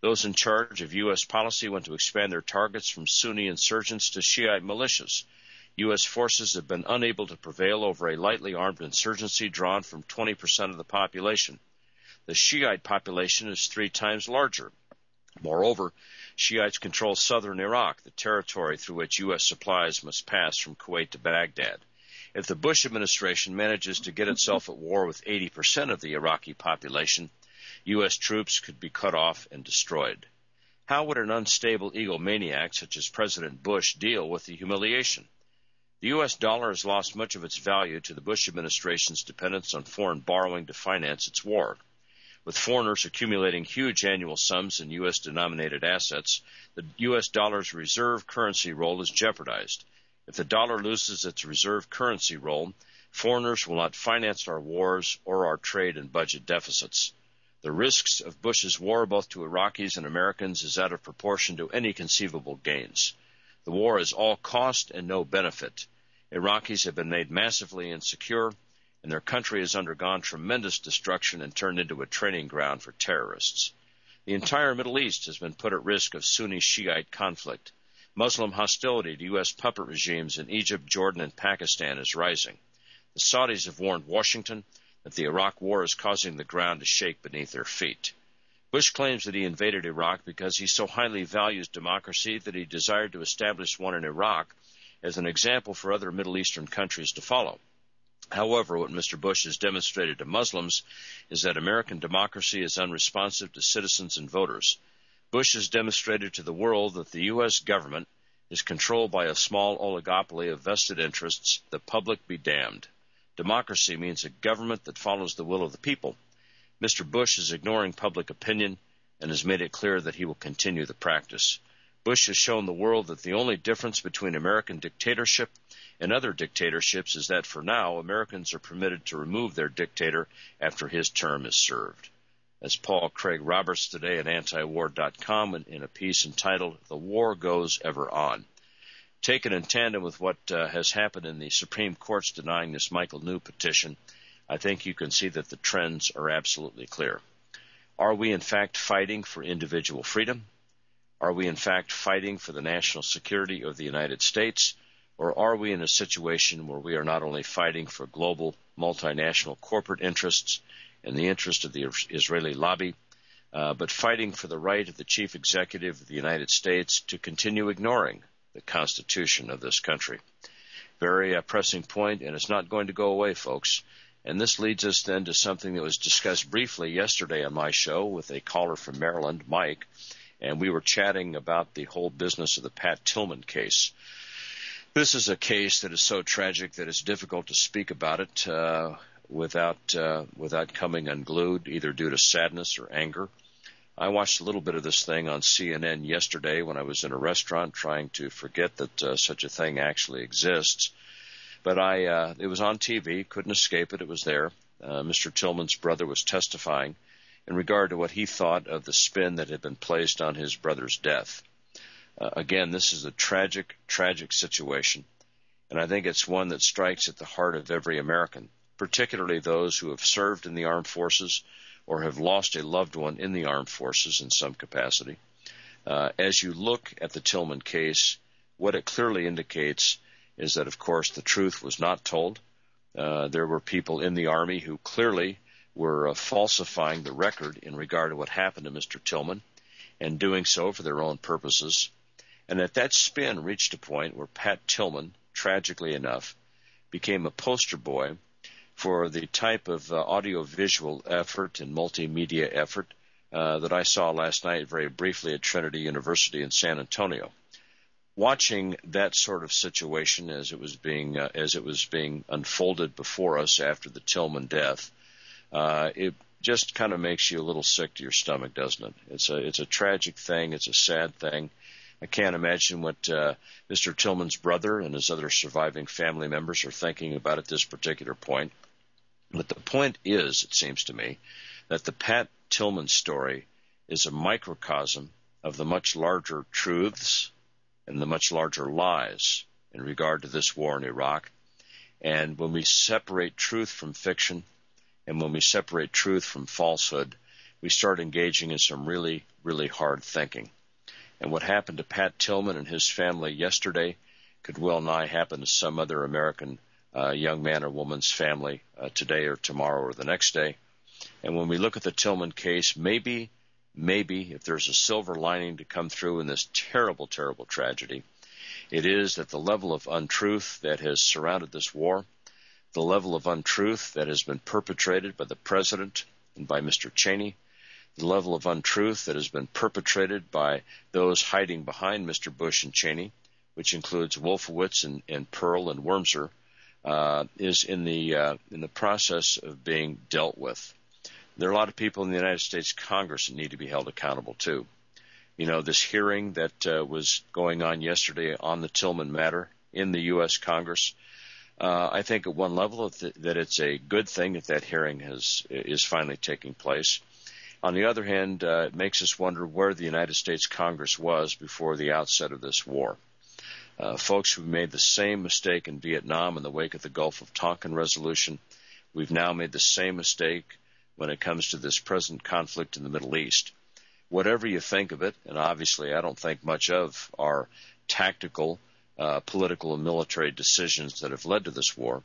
Those in charge of U S policy want to expand their targets from Sunni insurgents to Shiite militias. U S forces have been unable to prevail over a lightly armed insurgency drawn from twenty percent of the population. The Shiite population is three times larger. Moreover, Shiites control southern Iraq, the territory through which U S supplies must pass from Kuwait to Baghdad. If the Bush administration manages to get itself at war with eighty percent of the Iraqi population, U S troops could be cut off and destroyed. How would an unstable egomaniac such as President Bush deal with the humiliation? The U S dollar has lost much of its value to the Bush administration's dependence on foreign borrowing to finance its war. With foreigners accumulating huge annual sums in U S-denominated assets, the U S dollar's reserve currency role is jeopardized. If the dollar loses its reserve currency role, foreigners will not finance our wars or our trade and budget deficits. The risks of Bush's war both to Iraqis and Americans is out of proportion to any conceivable gains. The war is all cost and no benefit. Iraqis have been made massively insecure, and their country has undergone tremendous destruction and turned into a training ground for terrorists. The entire Middle East has been put at risk of Sunni-Shiite conflict. Muslim hostility to U S puppet regimes in Egypt, Jordan, and Pakistan is rising. The Saudis have warned Washington that the Iraq war is causing the ground to shake beneath their feet. Bush claims that he invaded Iraq because he so highly values democracy that he desired to establish one in Iraq as an example for other Middle Eastern countries to follow. However, what Mister Bush has demonstrated to Muslims is that American democracy is unresponsive to citizens and voters. Bush has demonstrated to the world that the U S government is controlled by a small oligopoly of vested interests, the public be damned. Democracy means a government that follows the will of the people. Mister Bush is ignoring public opinion and has made it clear that he will continue the practice. Bush has shown the world that the only difference between American dictatorship and other dictatorships is that for now, Americans are permitted to remove their dictator after his term is served. As Paul Craig Roberts today at anti war dot com in a piece entitled "The War Goes Ever On." Taken in tandem with what uh, has happened in the Supreme Court's denying this Michael New petition, I think you can see that the trends are absolutely clear. Are we in fact fighting for individual freedom? Are we in fact fighting for the national security of the United States? Or are we in a situation where we are not only fighting for global multinational corporate interests and the interest of the Israeli lobby, uh, but fighting for the right of the chief executive of the United States to continue ignoring the Constitution of this country? Very uh, pressing point, and it's not going to go away, folks. And this leads us then to something that was discussed briefly yesterday on my show with a caller from Maryland, Mike, and we were chatting about the whole business of the Pat Tillman case. This is a case that is so tragic that it's difficult to speak about it uh, without uh, without coming unglued, either due to sadness or anger. I watched a little bit of this thing on C N N yesterday when I was in a restaurant trying to forget that uh, such a thing actually exists. But I, uh, it was on T V, couldn't escape it, it was there. Uh, Mister Tillman's brother was testifying in regard to what he thought of the spin that had been placed on his brother's death. Uh, again, this is a tragic, tragic situation, and I think it's one that strikes at the heart of every American, particularly those who have served in the armed forces or have lost a loved one in the armed forces in some capacity. Uh, as you look at the Tillman case, what it clearly indicates is that, of course, the truth was not told. Uh, there were people in the Army who clearly were uh, falsifying the record in regard to what happened to Mister Tillman and doing so for their own purposes. And that that spin reached a point where Pat Tillman, tragically enough, became a poster boy for the type of uh, audiovisual effort and multimedia effort uh, that I saw last night very briefly at Trinity University in San Antonio. Watching that sort of situation as it was being uh, as it was being unfolded before us after the Tillman death, uh, it just kind of makes you a little sick to your stomach, doesn't it? It's a it's a tragic thing. It's a sad thing. I can't imagine what uh, Mister Tillman's brother and his other surviving family members are thinking about at this particular point. But the point is, it seems to me, that the Pat Tillman story is a microcosm of the much larger truths and the much larger lies in regard to this war in Iraq. And when we separate truth from fiction, and when we separate truth from falsehood, we start engaging in some really really hard thinking. And what happened to Pat Tillman and his family yesterday could well nigh happen to some other American uh, young man or woman's family uh, today or tomorrow or the next day. And when we look at the Tillman case, maybe, maybe if there's a silver lining to come through in this terrible, terrible tragedy, it is that the level of untruth that has surrounded this war, the level of untruth that has been perpetrated by the president and by Mister Cheney, the level of untruth that has been perpetrated by those hiding behind Mister Bush and Cheney, which includes Wolfowitz and, and Pearl and Wormser, uh, is in the uh, in the process of being dealt with. There are a lot of people in the United States Congress that need to be held accountable too. You know, this hearing that uh, was going on yesterday on the Tillman matter in the U S Congress, uh, I think at one level that it's a good thing that that hearing has is finally taking place. On the other hand, uh, it makes us wonder where the United States Congress was before the outset of this war. Uh, folks, we made the same mistake in Vietnam in the wake of the Gulf of Tonkin resolution. We've now made the same mistake when it comes to this present conflict in the Middle East. Whatever you think of it, and obviously I don't think much of our tactical, uh, political, and military decisions that have led to this war,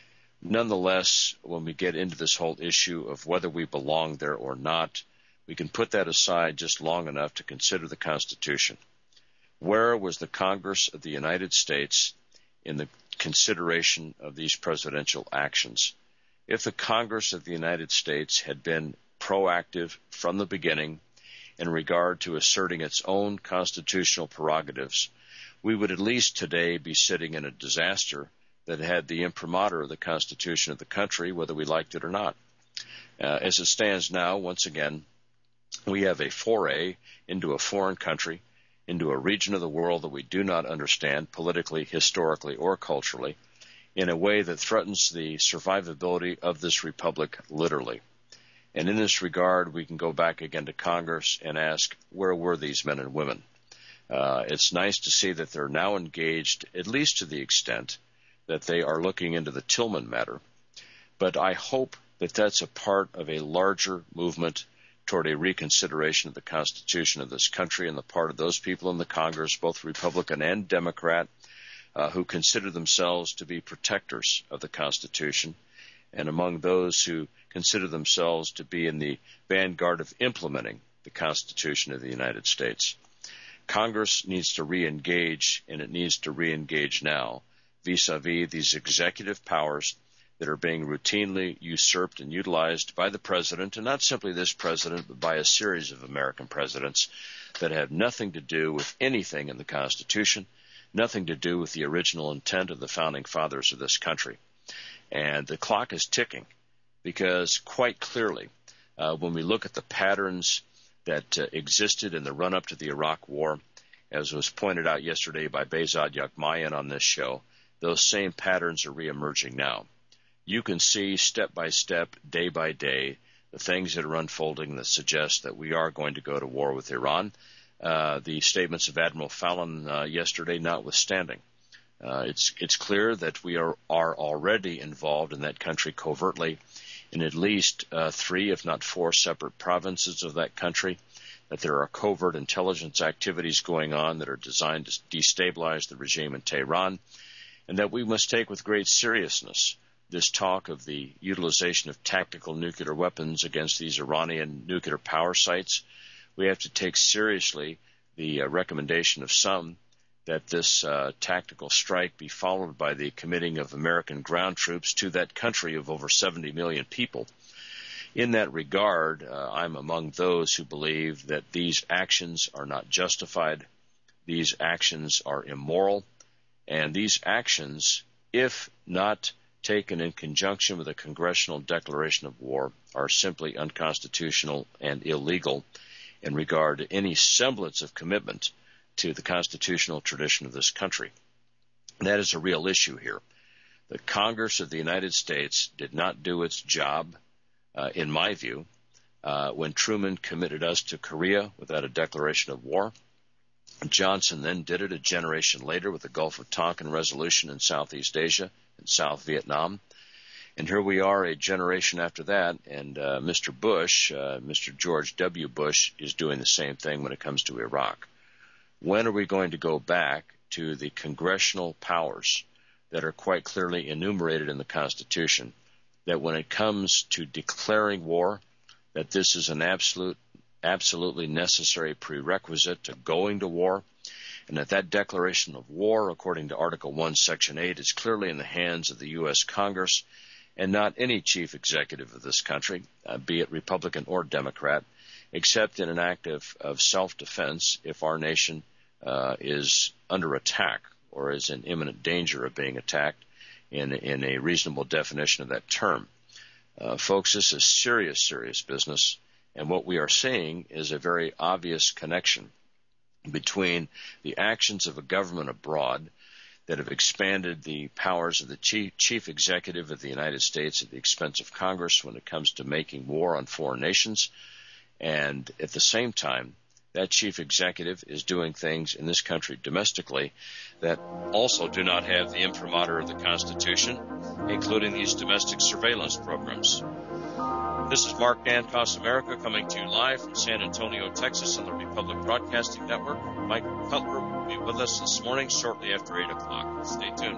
nonetheless, when we get into this whole issue of whether we belong there or not, we can put that aside just long enough to consider the Constitution. Where was the Congress of the United States in the consideration of these presidential actions? If the Congress of the United States had been proactive from the beginning in regard to asserting its own constitutional prerogatives, we would at least today be sitting in a disaster that had the imprimatur of the Constitution of the country, whether we liked it or not. Uh, as it stands now, once again, we have a foray into a foreign country, into a region of the world that we do not understand politically, historically, or culturally, in a way that threatens the survivability of this republic literally. And in this regard, we can go back again to Congress and ask, where were these men and women? Uh, it's nice to see that they're now engaged, at least to the extent that they are looking into the Tillman matter. But I hope that that's a part of a larger movement toward a reconsideration of the Constitution of this country on the part of those people in the Congress, both Republican and Democrat, uh, who consider themselves to be protectors of the Constitution, and among those who consider themselves to be in the vanguard of implementing the Constitution of the United States. Congress needs to re-engage, and it needs to re-engage now, vis-a-vis these executive powers that are being routinely usurped and utilized by the president, and not simply this president, but by a series of American presidents that have nothing to do with anything in the Constitution, nothing to do with the original intent of the founding fathers of this country. And the clock is ticking because quite clearly, uh, when we look at the patterns that uh, existed in the run-up to the Iraq War, as was pointed out yesterday by Behzad Yakmayan on this show, those same patterns are reemerging now. You can see step by step, day by day, the things that are unfolding that suggest that we are going to go to war with Iran. Uh, the statements of Admiral Fallon uh, yesterday notwithstanding. Uh, it's it's clear that we are, are already involved in that country covertly in at least uh, three, if not four, separate provinces of that country, that there are covert intelligence activities going on that are designed to destabilize the regime in Tehran, and that we must take with great seriousness this talk of the utilization of tactical nuclear weapons against these Iranian nuclear power sites. We have to take seriously the uh, recommendation of some that this uh, tactical strike be followed by the committing of American ground troops to that country of over seventy million people. In that regard, uh, I'm among those who believe that these actions are not justified, these actions are immoral, and these actions, if not taken in conjunction with a congressional declaration of war, are simply unconstitutional and illegal in regard to any semblance of commitment to the constitutional tradition of this country. And that is a real issue here. The Congress of the United States did not do its job, uh, in my view, uh, when Truman committed us to Korea without a declaration of war. Johnson then did it a generation later with the Gulf of Tonkin resolution in Southeast Asia and South Vietnam. And here we are a generation after that, and uh, Mister Bush, uh, Mister George W. Bush, is doing the same thing when it comes to Iraq. When are we going to go back to the congressional powers that are quite clearly enumerated in the Constitution, that when it comes to declaring war, that this is an absolute, absolutely necessary prerequisite to going to war, and that that declaration of war, according to Article one, Section eight, is clearly in the hands of the U S Congress and not any chief executive of this country, uh, be it Republican or Democrat, except in an act of, of self-defense if our nation uh, is under attack or is in imminent danger of being attacked in, in a reasonable definition of that term. Uh, folks, this is serious, serious business, and what we are seeing is a very obvious connection between the actions of a government abroad that have expanded the powers of the chief, chief executive of the United States at the expense of Congress when it comes to making war on foreign nations, and at the same time, that chief executive is doing things in this country domestically that also do not have the imprimatur of the Constitution, including these domestic surveillance programs. This is Mark Dancos America coming to you live from San Antonio, Texas on the Republic Broadcasting Network. Michael Cutler will be with us this morning shortly after eight o'clock. Stay tuned.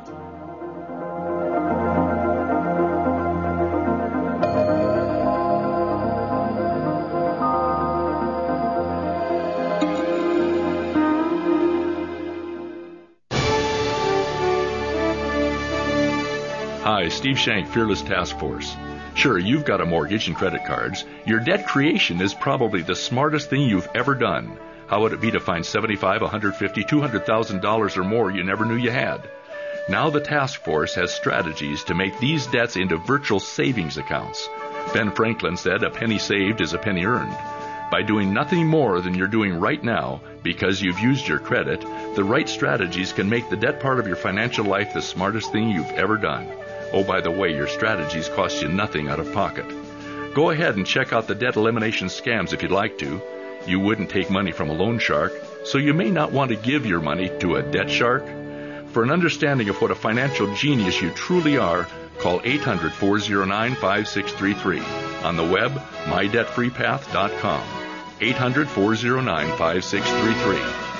Hi, Steve Shank, Fearless Task Force. Sure, you've got a mortgage and credit cards. Your debt creation is probably the smartest thing you've ever done. How would it be to find seventy-five, one hundred fifty, two hundred thousand dollars or more you never knew you had? Now the task force has strategies to make these debts into virtual savings accounts. Ben Franklin said a penny saved is a penny earned. By doing nothing more than you're doing right now because you've used your credit, the right strategies can make the debt part of your financial life the smartest thing you've ever done. Oh, by the way, your strategies cost you nothing out of pocket. Go ahead and check out the debt elimination scams if you'd like to. You wouldn't take money from a loan shark, so you may not want to give your money to a debt shark. For an understanding of what a financial genius you truly are, call eight hundred, four oh nine, five six three three. On the web, my debt free path dot com. eight hundred, four oh nine, five six three three.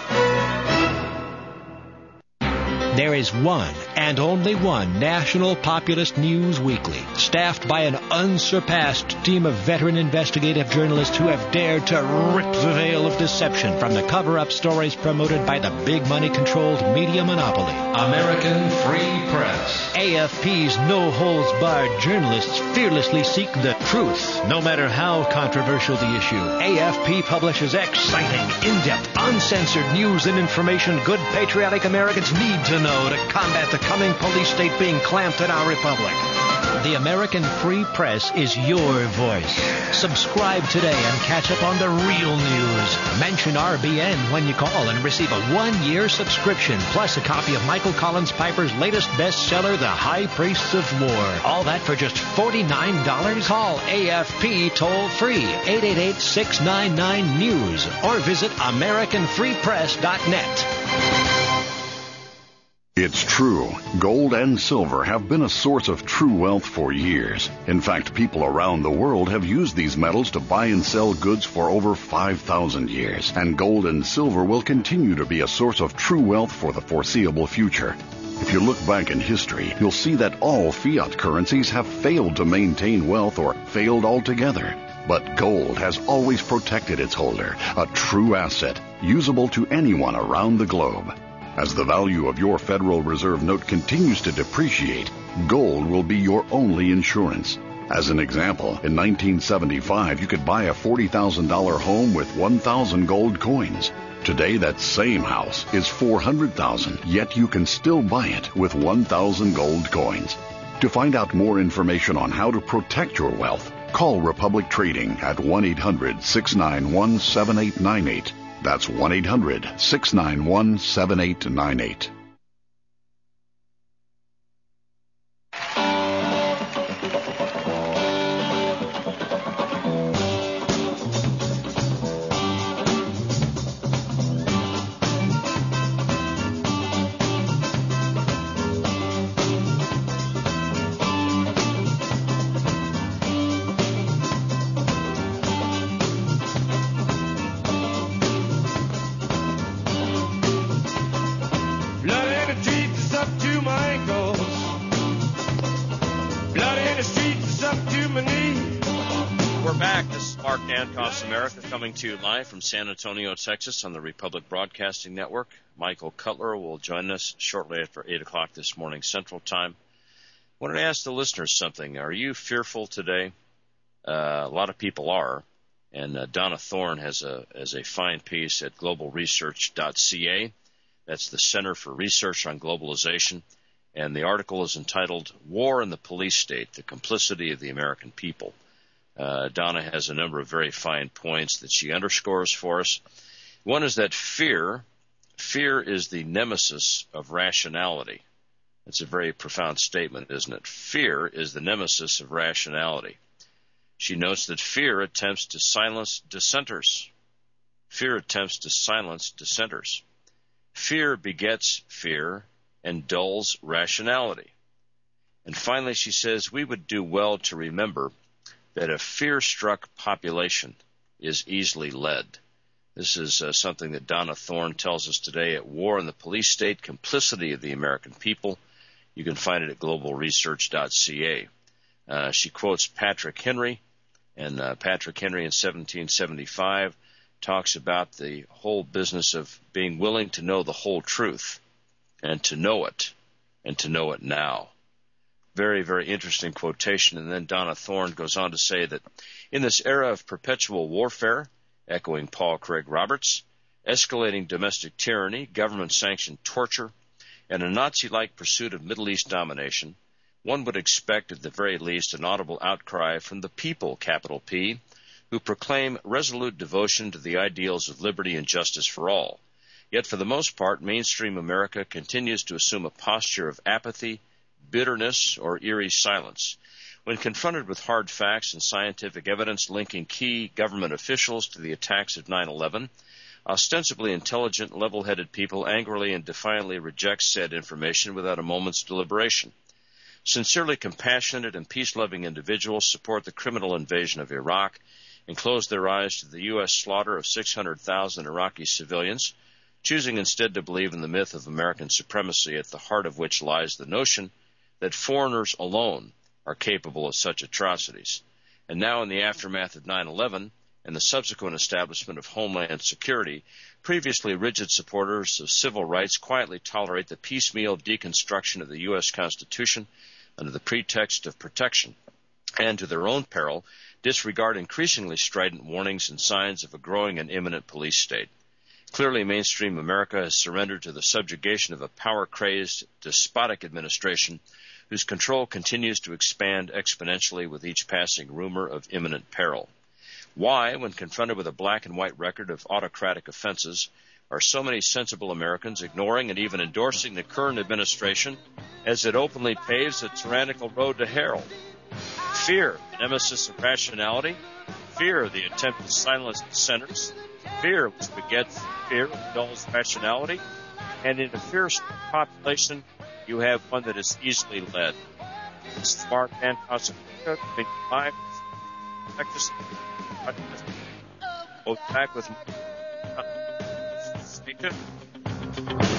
There is one and only one national populist news weekly, staffed by an unsurpassed team of veteran investigative journalists who have dared to rip the veil of deception from the cover-up stories promoted by the big money-controlled media monopoly. American Free Press. A F P's no-holds-barred journalists fearlessly seek the truth, no matter how controversial the issue. A F P publishes exciting, in-depth, uncensored news and information good patriotic Americans need to know to combat the coming police state being clamped in our republic. The American Free Press is your voice. Subscribe today and catch up on the real news. Mention R B N when you call and receive a one-year subscription, plus a copy of Michael Collins Piper's latest bestseller, The High Priests of War. All that for just forty-nine dollars? Call A F P toll-free, eight eight eight, six nine nine, news, or visit American Free Press dot net. It's true. Gold and silver have been a source of true wealth for years. In fact, people around the world have used these metals to buy and sell goods for over five thousand years. And gold and silver will continue to be a source of true wealth for the foreseeable future. If you look back in history, you'll see that all fiat currencies have failed to maintain wealth or failed altogether. But gold has always protected its holder, a true asset, usable to anyone around the globe. As the value of your Federal Reserve note continues to depreciate, gold will be your only insurance. As an example, in nineteen seventy-five, you could buy a forty thousand dollars home with one thousand gold coins. Today, that same house is four hundred thousand dollars, yet you can still buy it with one thousand gold coins. To find out more information on how to protect your wealth, call Republic Trading at one eight hundred, six nine one, seven eight nine eight. That's one eight hundred, six nine one, seven eight nine eight. We're back. This is Mark Dankoff's America, coming to you live from San Antonio, Texas on the Republic Broadcasting Network. Michael Cutler will join us shortly after eight o'clock this morning Central Time. I wanted to ask the listeners something. Are you fearful today? Uh, a lot of people are. And uh, Donna Thorne has a, has a fine piece at global research dot c a. That's the Center for Research on Globalization. And the article is entitled War in the Police State, the Complicity of the American People. Uh, Donna has a number of very fine points that she underscores for us. One is that fear, fear is the nemesis of rationality. It's a very profound statement, isn't it? Fear is the nemesis of rationality. She notes that fear attempts to silence dissenters. Fear attempts to silence dissenters. Fear begets fear and dulls rationality. And finally, she says, we would do well to remember that a fear-struck population is easily led. This is uh, something that Donna Thorne tells us today at War in the Police State, Complicity of the American People. You can find it at global research dot c a. Uh, she quotes Patrick Henry, and uh, Patrick Henry in seventeen seventy-five talks about the whole business of being willing to know the whole truth, and to know it, and to know it now. Very, very interesting quotation. And then Donna Thorne goes on to say that in this era of perpetual warfare, echoing Paul Craig Roberts, escalating domestic tyranny, government-sanctioned torture, and a Nazi-like pursuit of Middle East domination, one would expect at the very least an audible outcry from the people, capital P, who proclaim resolute devotion to the ideals of liberty and justice for all. Yet for the most part, mainstream America continues to assume a posture of apathy, bitterness, or eerie silence. When confronted with hard facts and scientific evidence linking key government officials to the attacks of nine eleven, ostensibly intelligent, level-headed people angrily and defiantly reject said information without a moment's deliberation. Sincerely compassionate and peace-loving individuals support the criminal invasion of Iraq and close their eyes to the U S slaughter of six hundred thousand Iraqi civilians, choosing instead to believe in the myth of American supremacy, at the heart of which lies the notion that foreigners alone are capable of such atrocities. And now, in the aftermath of nine eleven and the subsequent establishment of Homeland Security, previously rigid supporters of civil rights quietly tolerate the piecemeal deconstruction of the U S Constitution under the pretext of protection, and to their own peril disregard increasingly strident warnings and signs of a growing and imminent police state. Clearly, mainstream America has surrendered to the subjugation of a power-crazed, despotic administration whose control continues to expand exponentially with each passing rumor of imminent peril. Why, when confronted with a black and white record of autocratic offenses, are so many sensible Americans ignoring and even endorsing the current administration as it openly paves a tyrannical road to hell? Fear, the nemesis of rationality. Fear, the attempt to silence dissenters. Fear, which begets fear and dulls rationality. And in a fierce population, you have one that is easily led. This is Mark Dankoff, coming live from Texas. We'll be back with speaker.